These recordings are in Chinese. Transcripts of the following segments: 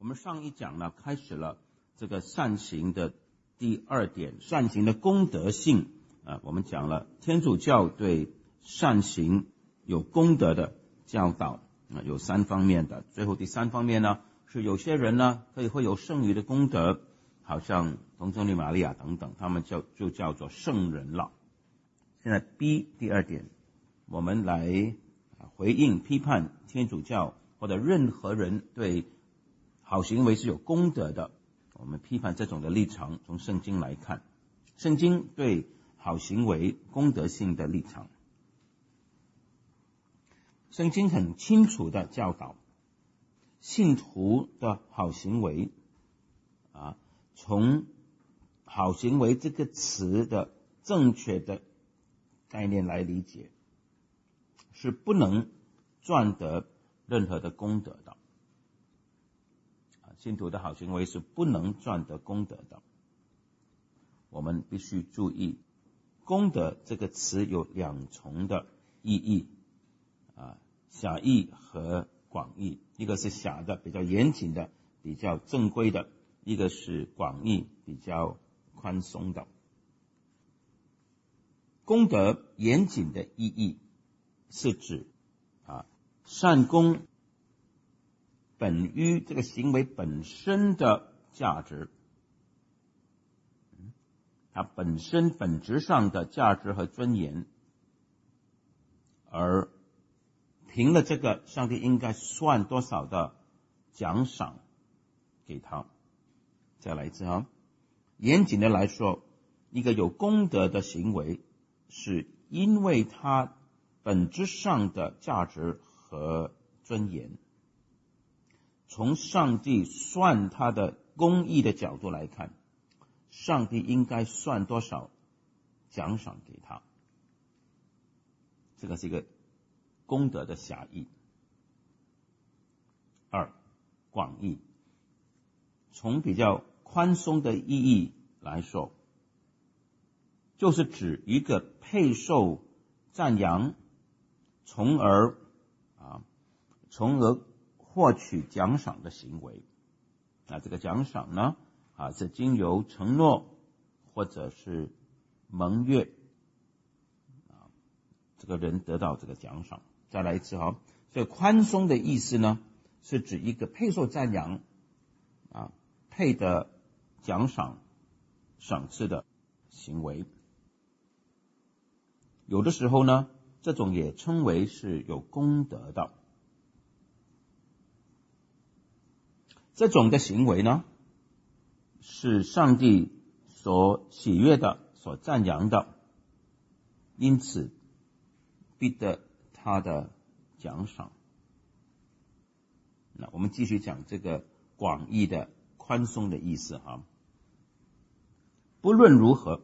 们上一讲呢，开始了这个善行的第二点，善行的功德性我们讲了天主教对善行有功德的教导有三方面的。最后第三方面呢，是有些人呢会有剩余的功德，好像童贞女玛利亚等等，他们就叫做圣人了。现在 B 第二点，我们来回应批判天主教或者任何人对好行为是有功德的，我们批判这种的立场，从圣经来看，圣经对好行为功德性的立场。圣经很清楚的教导信徒的好行为从好行为这个词的正确的概念来理解，是不能赚得任何的功德的。信徒的好行为是不能赚得功德的。我们必须注意，功德这个词有两重的意义狭义和广义。一个是狭的，比较严谨的，比较正规的；一个是广义，比较宽松的。功德严谨的意义是指善功本于这个行为本身的价值，它本身本质上的价值和尊严，而凭了这个，上帝应该算多少的奖赏给他。再来一次严谨的来说，一个有功德的行为是因为它本质上的价值和尊严，从上帝算他的公义的角度来看，上帝应该算多少奖赏给他。这个是一个功德的狭义。二，广义，从比较宽松的意义来说，就是指一个配受赞扬，从而获取奖赏的行为。这个奖赏呢是经由承诺或者是盟约这个人得到这个奖赏。再来一次所以宽松的意思呢，是指一个配受赞扬配的奖赏赏赐的行为。有的时候呢，这种也称为是有功德的。这种的行为呢，是上帝所喜悦的，所赞扬的，因此必得他的奖赏。那我们继续讲这个广义的宽松的意思不论如何，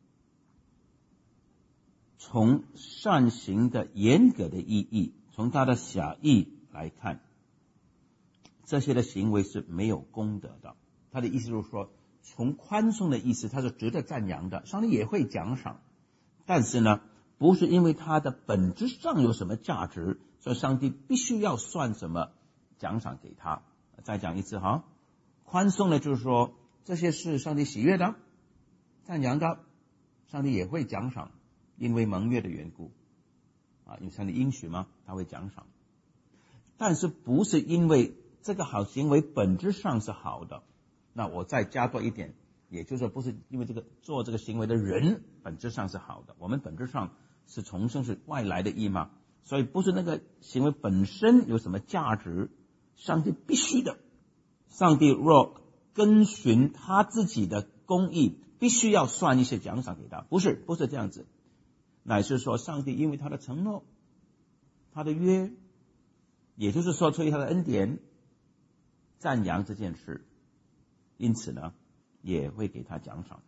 从善行的严格的意义，从它的狭义来看，这些的行为是没有功德的。他的意思就是说，从宽松的意思，它是值得赞扬的，上帝也会奖赏，但是呢，不是因为它的本质上有什么价值，所以上帝必须要算什么奖赏给他。再讲一次宽松的就是说，这些是上帝喜悦的、赞扬的，上帝也会奖赏，因为盟约的缘故因为上帝应许嘛，他会奖赏。但是不是因为这个好行为本质上是好的。那我再加多一点，也就是说不是因为这个做这个行为的人本质上是好的，我们本质上是重生，是外来的义嘛，所以不是那个行为本身有什么价值，上帝必须的。上帝若跟循他自己的公义，必须要算一些奖赏给他，不是这样子，乃是说上帝因为他的承诺，他的约，也就是说出于他的恩典，赞扬这件事，因此呢也会给他奖赏。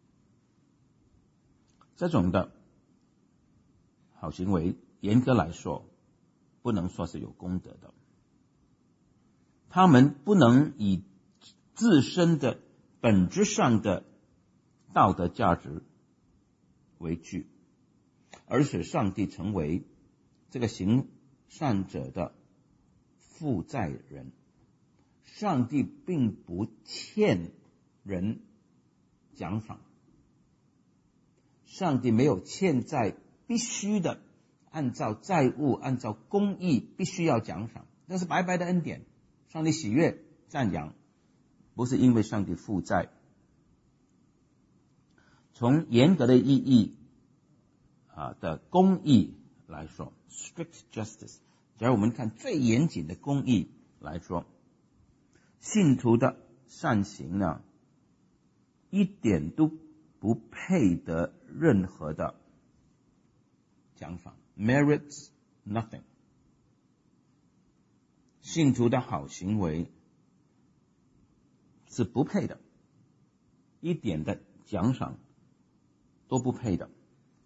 这种的好行为严格来说不能说是有功德的，他们不能以自身的本质上的道德价值为据，而使上帝成为这个行善者的负债人， 上帝并不欠人奖赏，上帝没有欠债，必须的按照债务、按照公义必须要奖赏，那是白白的恩典，上帝喜悦赞扬，不是因为上帝负债。从严格的意义的公义来说 ，strict justice， 假如我们看最严谨的公义来说，信徒的善行呢，一点都不配得任何的奖赏 ，merits nothing。信徒的好行为是不配的，一点的奖赏都不配的。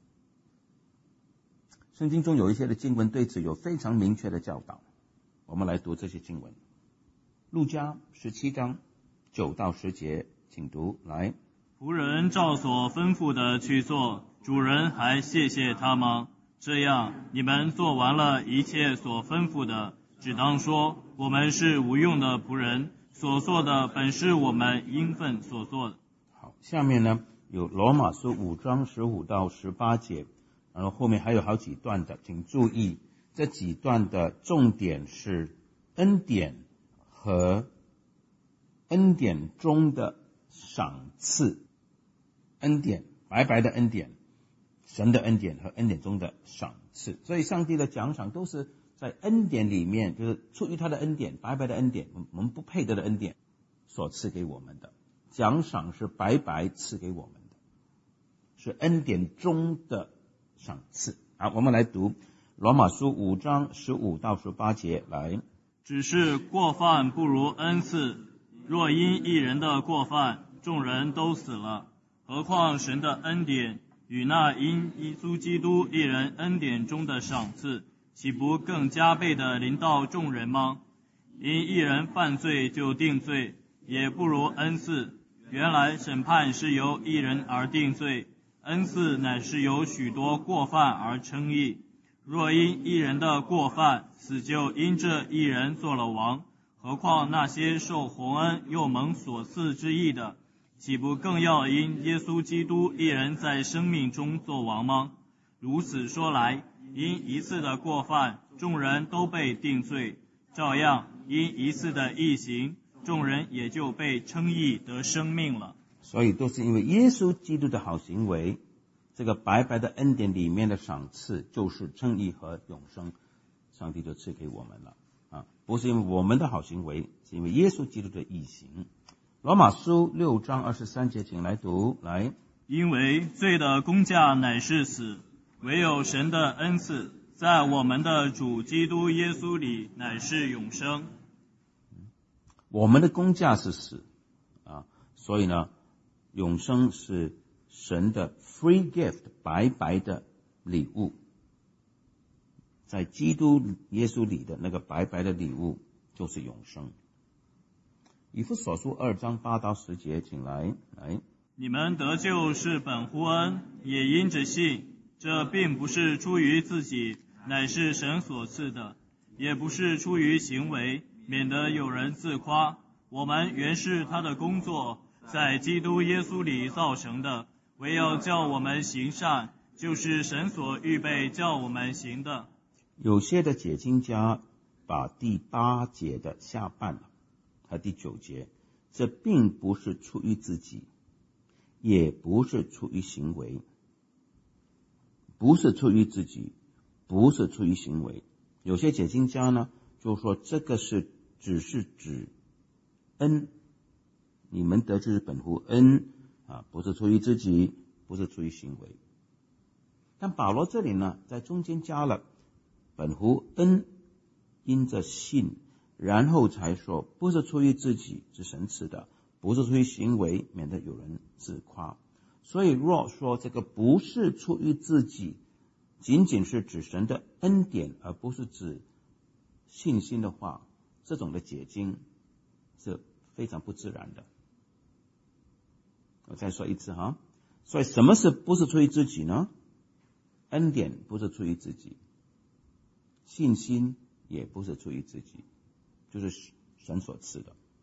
圣经中有一些的经文对此有非常明确的教导，我们来读这些经文。路加17章9到10节，请读来。 仆人照所吩咐的去做，主人还谢谢他吗？这样，你们做完了一切所吩咐的，只当说，我们是无用的仆人，所做的本是我们应分所做的。 好，下面呢有罗马书5章15到18节，然后后面还有好几段的，请注意这几段的重点是恩典和恩典中的赏赐。恩典，白白的恩典，神的恩典和恩典中的赏赐。所以上帝的奖赏都是在恩典里面，就是出于他的恩典，白白的恩典，我们不配得的恩典所赐给我们的。奖赏是白白赐给我们的，是恩典中的赏赐。好，我们来读罗马书5章15到18节来。 只是过犯不如恩赐，若因一人的过犯，众人都死了，何况神的恩典与那因耶稣基督一人恩典中的赏赐，岂不更加倍的临到众人吗？因一人犯罪就定罪，也不如恩赐。原来审判是由一人而定罪，恩赐乃是由许多过犯而称义。若因一人的过犯，死就因这一人做了王，何况那些受洪恩又蒙所赐之义的，岂不更要因耶稣基督一人在生命中做王吗？如此说来，因一次的过犯，众人都被定罪，照样因一次的义行，众人也就被称义得生命了。 所以都是因为耶稣基督的好行为，这个白白的恩典里面的赏赐就是称义和永生，上帝就赐给我们了不是因为我们的好行为，是因为耶稣基督的义行。罗马书6章23节，请来读来。 因为罪的工价乃是死，唯有神的恩赐在我们的主基督耶稣里乃是永生。 我们的工价是死所以呢，永生是神的 free gift， 白白的礼物，在基督耶稣里的那个白白的礼物就是永生。以弗所书2章8到10节，请来。 你们得救是本乎恩，也因着信，这并不是出于自己，乃是神所赐的，也不是出于行为，免得有人自夸。我们原是他的工作，在基督耶稣里造成的，唯要叫我们行善，就是神所预备叫我们行的。 有些的解经家把第8节的下半和第9节，这并不是出于自己，也不是出于行为，不是出于自己，不是出于行为。有些解经家呢，就说这个只是指恩，你们得知本乎恩不是出于自己，不是出于行为。但保罗这里呢，在中间加了本乎恩，因着信，然后才说不是出于自己，是神赐的，不是出于行为，免得有人自夸。所以若说这个不是出于自己，仅仅是指神的恩典，而不是指信心的话，这种的解经是非常不自然的。我再说一次所以什么是不是出于自己呢？恩典不是出于自己，信心也不是出于自己，就是神所赐的。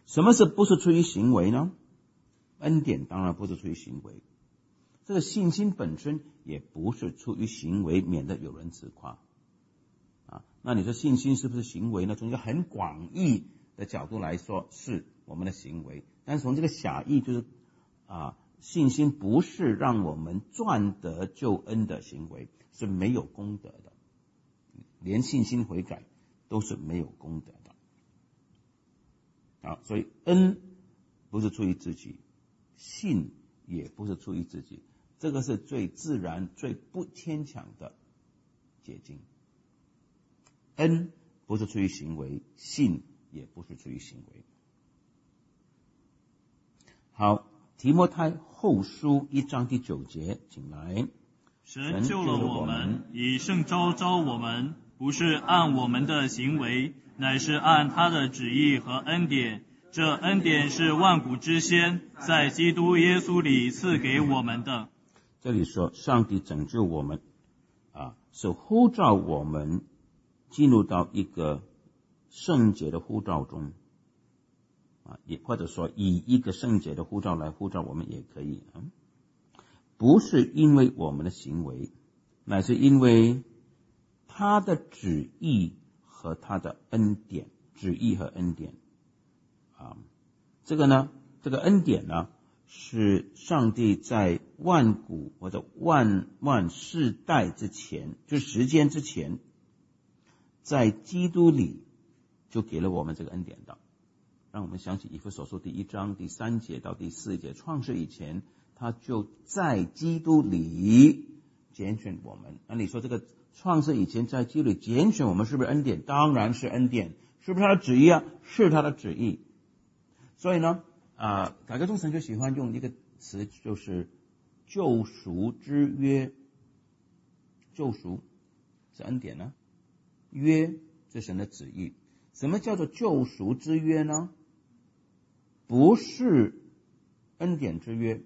什么是不是出于行为呢？恩典当然不是出于行为，这个信心本身也不是出于行为，免得有人自夸。那你说信心是不是行为呢？从一个很广义的角度来说，是我们的行为，但是从这个狭义，就是信心不是让我们赚得救恩的行为，是没有功德的，连信心悔改都是没有功德的。所以恩不是出于自己，信也不是出于自己，这个是最自然、最不牵强的结晶。恩不是出于行为，信也不是出于行为。好，提摩太后书1章第9节，请来。 神救了我们，以圣召召我们，不是按我们的行为，乃是按他的旨意和恩典。这恩典是万古之先，在基督耶稣里赐给我们的。 这里说上帝拯救我们是呼召我们进入到一个圣洁的呼召中也或者说以一个圣洁的呼召来呼召我们也可以不是因为我们的行为，乃是因为他的旨意和他的恩典。旨意和恩典这个恩典呢，是上帝在万古或者万世代之前，就是时间之前，在基督里就给了我们这个恩典的。让我们想起以弗所书第1章第3节到第4节，创世以前他就在基督里拣选我们。那你说这个创世以前在基督里拣选我们是不是恩典？当然是恩典。是不是他的旨意是他的旨意。所以呢改革宗神就喜欢用一个词，就是救赎之约。救赎是恩典呢，约是神的旨意。什么叫做救赎之约呢？不是恩典之约。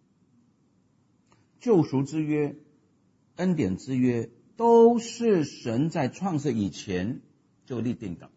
救赎之约、恩典之约都是神在创世以前就立定的。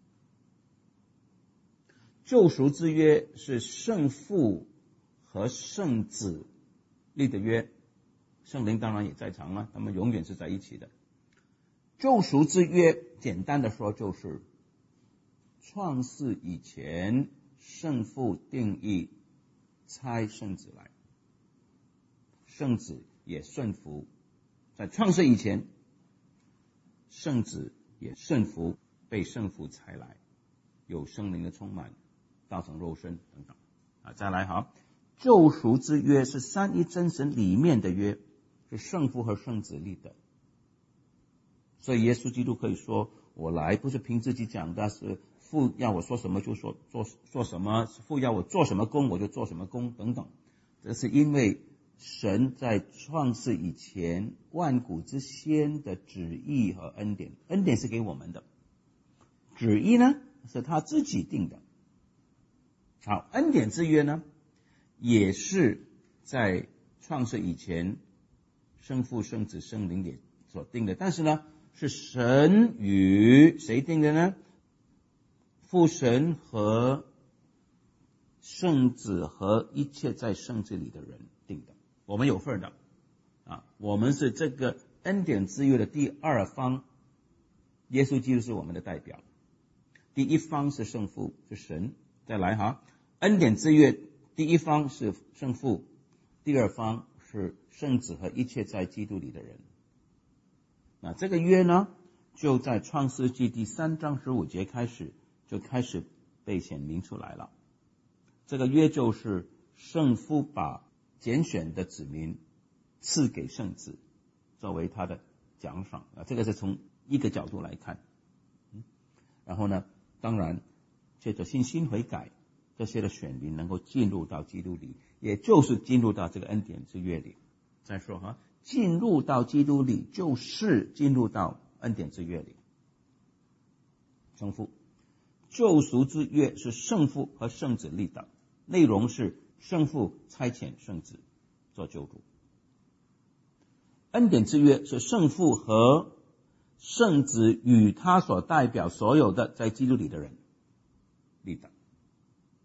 救赎之约是圣父和圣子立的约，圣灵当然也在场他们永远是在一起的。救赎之约简单的说就是创世以前圣父定义差圣子来，圣子也顺服，在创世以前圣子也顺服，被圣父差来，有圣灵的充满，道成肉身等等再来救赎之约是三一真神里面的约，是圣父和圣子立的。所以耶稣基督可以说，我来不是凭自己讲的，是父要我说什么就说做什么，父要我做什么工我就做什么工等等。这是因为神在创世以前万古之先的旨意和恩典。恩典是给我们的，旨意呢是他自己定的。好，恩典之约呢也是在创世以前圣父圣子圣灵也所定的，但是呢是神与谁定的呢？父神和圣子和一切在圣子里的人定的，我们有份的我们是这个恩典之约的第二方，耶稣基督是我们的代表。第一方是圣父，是神。再来恩典之约第一方是圣父，第二方是圣子和一切在基督里的人。那这个约呢，就在创世纪第3章15节开始被显明出来了。这个约就是圣父把拣选的子民赐给圣子作为他的奖赏这个是从一个角度来看。然后呢，当然借着信心悔改，这些的选民能够进入到基督里，也就是进入到这个恩典之约里。再说进入到基督里就是进入到恩典之约里。圣父救赎之约是圣父和圣子立的，内容是圣父差遣圣子做救主。恩典之约是圣父和圣子与他所代表所有的在基督里的人立的。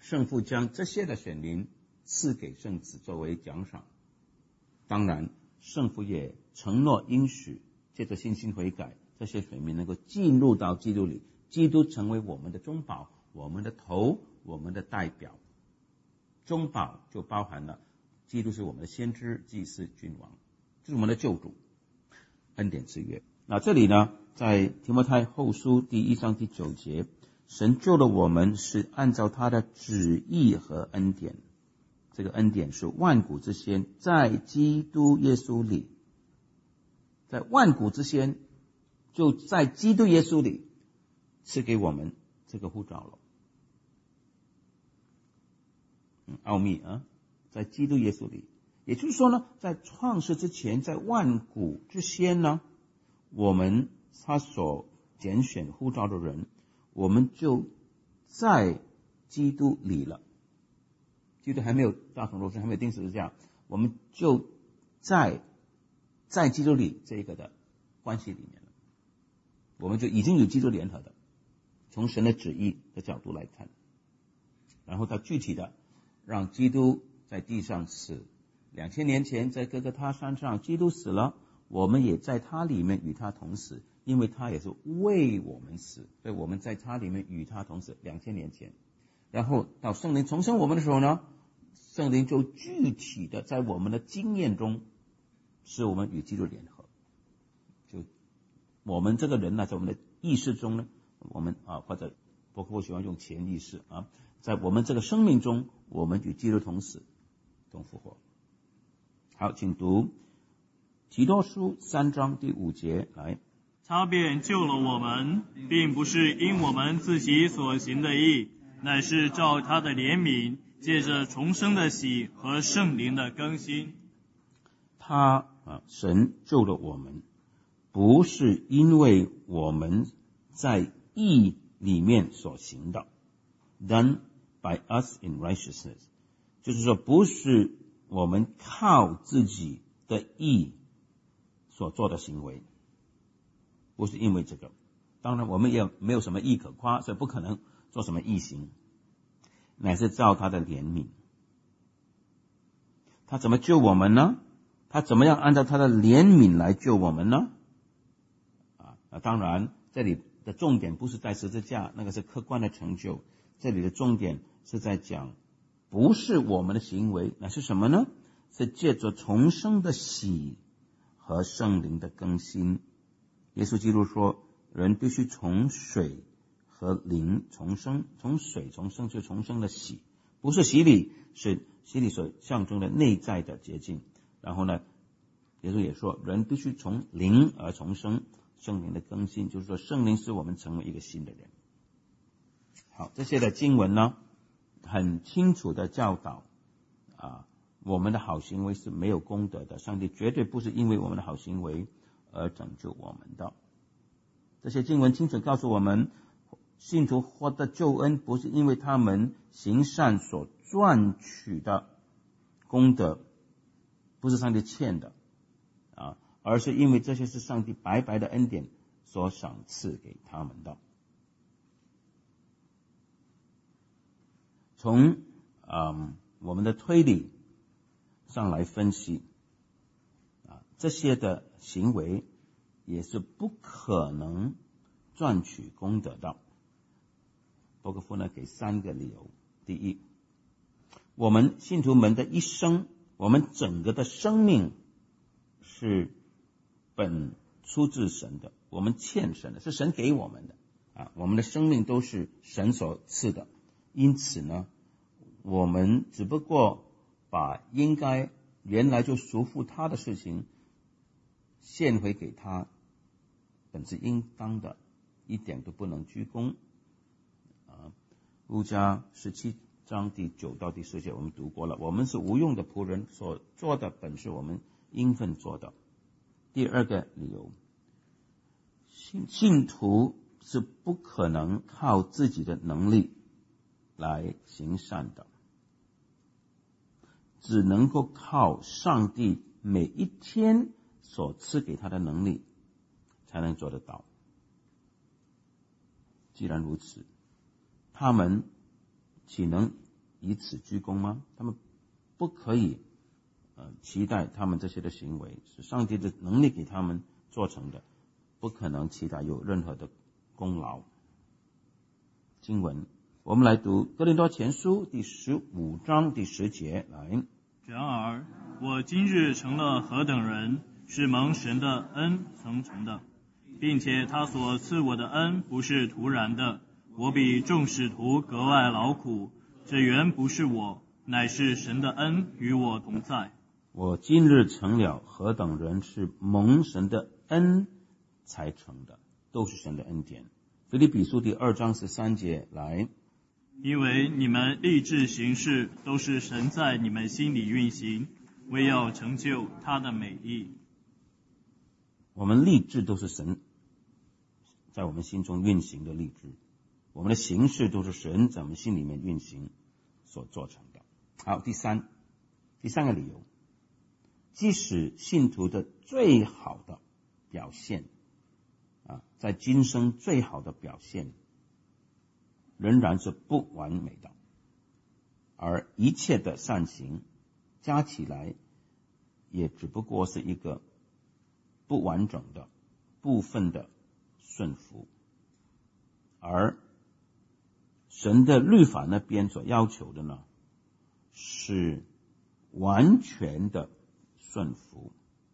圣父将这些的选民赐给圣子作为奖赏。当然，圣父也承诺应许，借着信心悔改，这些选民能够进入到基督里，基督成为我们的中保，我们的头，我们的代表。中保就包含了基督是我们的先知、祭司、君王，这是我们的救主，恩典之约。那这里呢，在提摩太后书第1章第9节，神救了我们是按照他的旨意和恩典，这个恩典是万古之先，在基督耶稣里，在万古之先，就在基督耶稣里赐给我们这个护照了。奥秘啊，在基督耶稣里，也就是说呢，在创世之前，在万古之先呢，我们他所拣选呼召的人，我们就在基督里了。基督还没有大同肉身，还没有钉十字架，我们就在基督里这个的关系里面了，我们就已经有基督联合的，从神的旨意的角度来看，然后他具体的让基督在地上死，2000年前在哥哥他山上，基督死了，我们也在他里面与他同死，因为他也是为我们死，所以我们在他里面与他同死2000年前。然后到圣灵重生我们的时候呢，圣灵就具体的在我们的经验中使我们与基督联合，就我们这个人呢，在我们的意识中呢，我们或者包括我喜欢用潜意识在我们这个生命中，我们与基督同死同复活。好，请读提多书3章第5节来。 他便救了我们，并不是因我们自己所行的义，乃是照他的怜悯，借着重生的喜和圣灵的更新。 神救了我们，不是因为我们在义里面所行的 done by us in righteousness， 就是说不是我们靠自己的义所做的行为，不是因为这个。当然我们也没有什么义可夸，所以不可能做什么义行，乃是照他的怜悯。他怎么救我们呢？他怎么样按照他的怜悯来救我们呢？当然这里的重点不是在十字架，那个是客观的成就，这里的重点是在讲不是我们的行为，那是什么呢？是借着重生的喜和圣灵的更新。耶稣基督说，人必须从水和灵重生，从水重生就重生的喜，不是洗礼，是洗礼所象征的内在的洁净。然后呢，耶稣也说，人必须从灵而重生，圣灵的更新，就是说圣灵使我们成为一个新的人。好，这些的经文呢，很清楚的教导我们的好行为是没有功德的，上帝绝对不是因为我们的好行为而拯救我们的。这些经文清楚告诉我们，信徒获得救恩不是因为他们行善所赚取的功德，不是上帝欠的而是因为这些是上帝白白的恩典所赏赐给他们的。从我们的推理上来分析这些的行为也是不可能赚取功德的。伯克夫呢给3个理由。第一，我们信徒们的一生，我们整个的生命是出自神的，我们欠神的，是神给我们的我们的生命都是神所赐的，因此呢，我们只不过把应该原来就属乎他的事情献回给他，本是应当的，一点都不能居功路加17章第9到第10节我们读过了，我们是无用的仆人，所做的本是我们应分做的。第二个理由，信徒是不可能靠自己的能力来行善的，只能够靠上帝每一天所赐给他的能力才能做得到。既然如此，他们岂能以此居功吗？他们不可以期待他们这些的行为是上帝的能力给他们做成的，不可能期待有任何的功劳。经文我们来读哥林多前书第15章第10节来。 然而我今日成了何等人，是蒙神的恩曾成的，并且他所赐我的恩不是突然的，我比众使徒格外劳苦，这原不是我，乃是神的恩与我同在。 我今日成了何等人，是蒙神的恩才成的，都是神的恩典。腓立比书第2章13节来。 因为你们立志行事，都是神在你们心里运行，为要成就他的美意。 我们立志都是神在我们心中运行的立志，我们的行事都是神在我们心里面运行所做成的。好，第三个理由，即使信徒的最好的表现在今生最好的表现仍然是不完美的，而一切的善行加起来也只不过是一个不完整的部分的顺服，而神的律法那边所要求的呢，是完全的顺服。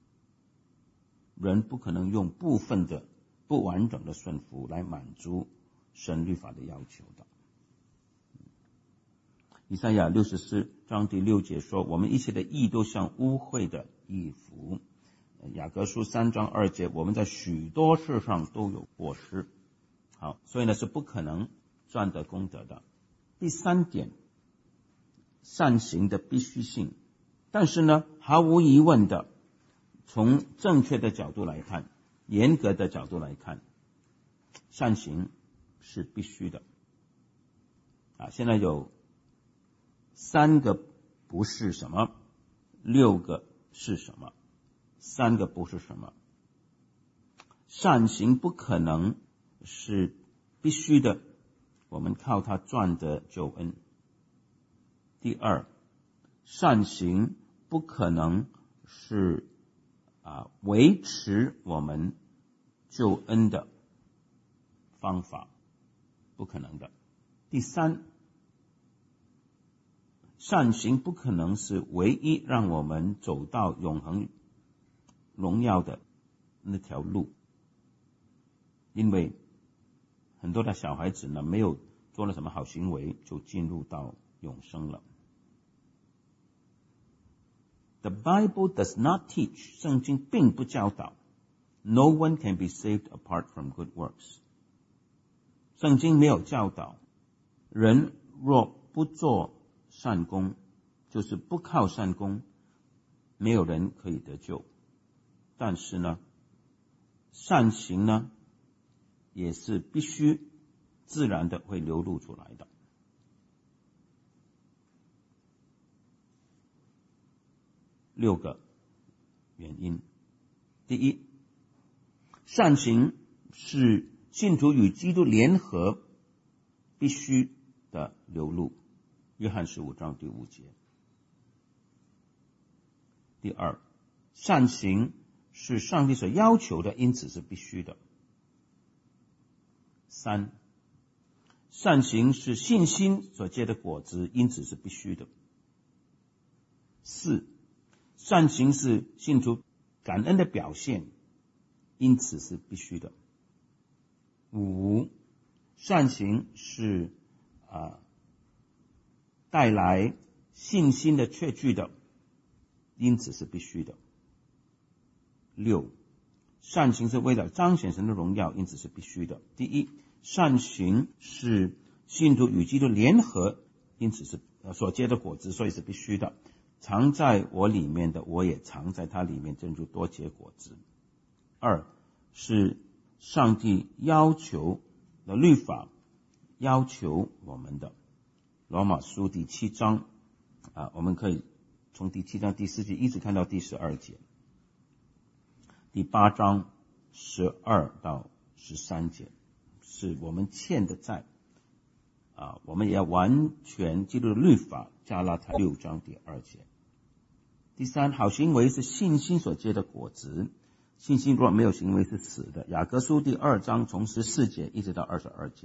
人不可能用部分的不完整的顺服来满足神律法的要求的。以赛亚64章第6节说，我们一切的义都像污秽的衣服。雅各书3章2节，我们在许多事上都有过失。好，所以呢是不可能赚得功德的。第三点，善行的必须性。但是呢，毫无疑问的，从正确的角度来看，严格的角度来看，善行是必须的。现在有3个不是什么，6个是什么，3个不是什么。善行不可能是必须的，我们靠它赚得救恩。第二，善行不可能是维持我们救恩的方法，不可能的。第三，善行不可能是唯一让我们走到永恒荣耀的那条路，因为很多的小孩子呢，没有做了什么好行为就进入到永生了。The Bible does not teach， 圣经并不教导 No one can be saved apart from good works。 圣经没有教导人若不做善功，就是不靠善功，没有人可以得救。但是呢，善行呢也是必须自然的会流露出来的。6个原因。第一，善行是信徒与基督联合必须的流露，约翰15章第5节。第二，善行是上帝所要求的，因此是必须的。3，善行是信心所结的果子，因此是必须的。4，善行是信徒感恩的表现，因此是必须的。5，善行是带来信心的确据的，因此是必须的。6，善行是为了彰显神的荣耀，因此是必须的。第一，善行是信徒与基督联合，因此是所结的果子，所以是必须的。藏在我里面的，我也藏在他里面，正如多结果子。2，是上帝要求的律法，要求我们的。罗马书第7章我们可以从第7章第4节一直看到第12节，第8章12到13节是我们欠的债我们也要完全基督的律法，加拉太6章第2节。第三，好行为是信心所结的果子，信心若没有行为是死的。雅各书第2章从14节一直到22节。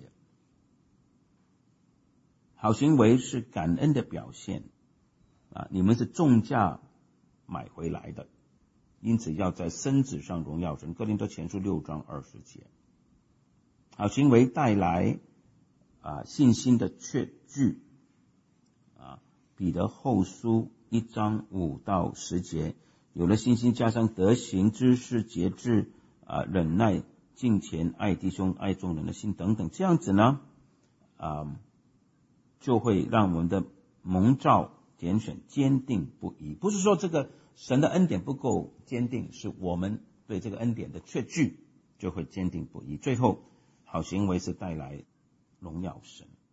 好行为是感恩的表现，你们是重价买回来的，因此要在身子上荣耀神。哥林多前书6章20节。好行为带来信心的确据，彼得后书1章5到10节，有了信心加上德行、知识、节制、忍耐、敬虔、爱弟兄、爱众人的心等等，这样子呢，就会让我们的蒙召拣选坚定不移。不是说这个神的恩典不够坚定，是我们对这个恩典的确据就会坚定不移。最后，好行为是带来荣耀神。